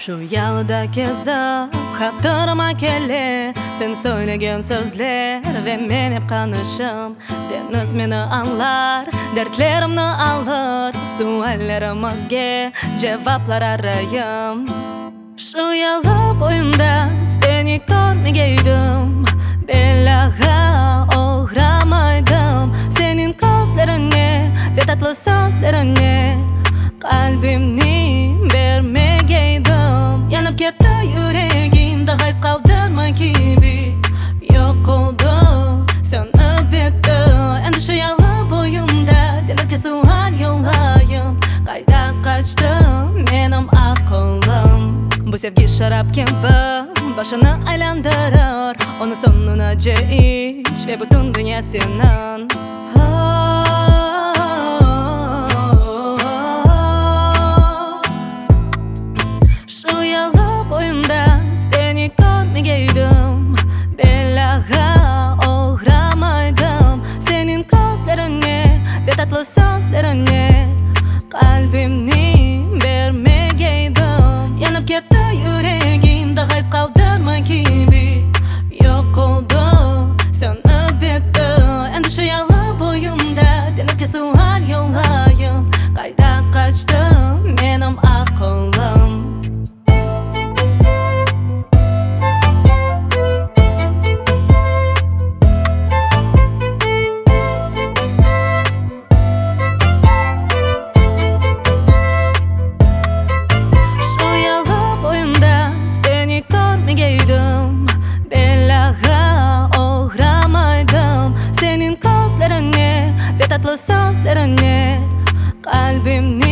Şu yolda gezip hatırıma kelir sen söyleyen sözler ve men hep kanışım. Deniz meni anlar, dertlerimni alır, suallarimizga cevaplar arayım. Şu yol boyunda seni görmegeydim, bellaga uğramaydım. Senin gözlerini ve tatlı sözlerini kalbimni vermegeydim. Yanıp ketdi yüreğim, daha iz kaldırma gibi yok oldu, sönüp bitti. Endi şu yol boyunda denizga sual yollayım. Kayda kaçtı benim aklım? Bu sevgi şarap gibi başını aylandırır, onu sonuna iç ve bütün dünya senin. Şu yol boyunda seni görmegeydim, bellaga uğramaydım. Senin gözlerini ve tatlı sözlerini kalbimni vermegeydim. Yanıp ketdi yüreğim, daha iz kaldırma gibi yok oldu, sönüp bitti. Endi şu yol boyunda denizga sual yollayım. Kayda kaçtı benim aklım? Senin gözlerini ve tatlı sözlerini kalbimni